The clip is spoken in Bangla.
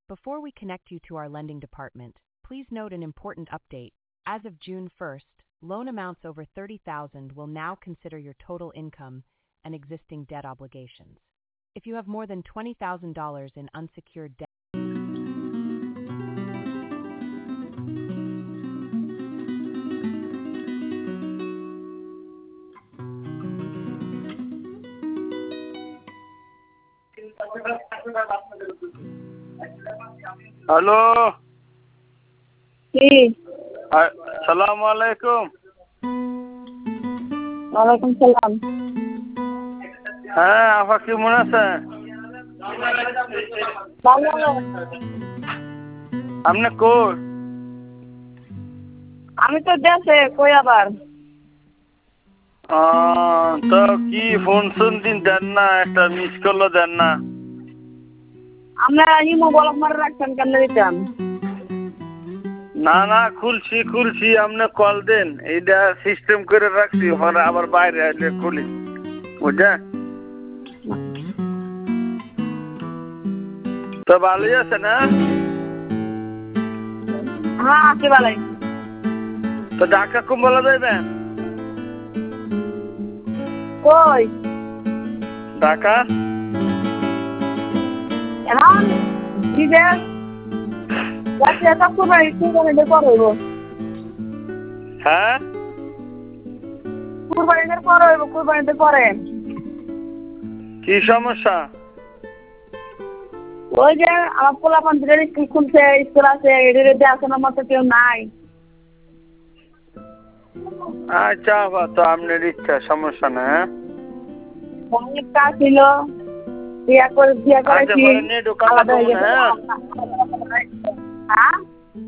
Before we connect you to our lending department, please note an important update. As of June 1st, loan amounts over $30,000 will now consider your total income and existing debt obligations. If you have more than $20,000 in unsecured debt, hello, কি? আসসালামু আলাইকুম। ওয়ালাইকুম সালাম। হ্যাঁ, আপা কেমন আছেন? ভালো। আপনি কই? আমি তো দেশে, কই আবার? তো কি ফোন দিন দেন না, একটা মিস কলও দেন না। আমরা ইমো ব্লক মারে রাখছেন কেন দিতাম? না খুলছি আপনি কল দেন, এইটা সিস্টেম করে রাখছি, পরে আবার বাইরে আসলে খুলি, বুঝছেন? তো ভালোই আছে না? হ্যাঁ আছি ভালোই। তো ঢাকা কুম্বলা যাইবেন? কই? ঢাকা? এখন বিদেশ যাচ্ছে, সব কুরবানি কুরবানিদের পর হইব। হ্যাঁ, কুরবানিদের পর হইব, কুরবানিদের পরে। কি সমস্যা? ওই যে আমার পোলাপান দুটোর স্কুল খুলছে, স্কুল আছে, এদের দেখাশোনার মতো কেউ নাই। আচ্ছা আপা, তো আপনার ইচ্ছা, সমস্যা না। অনেক কাজ ছিল, বিয়া করেছি, আচ্ছা, পরে নিয়ে ঢোকালে আলাদা হয়ে কখন? গেছে। হ্যাঁ, হ্যাঁ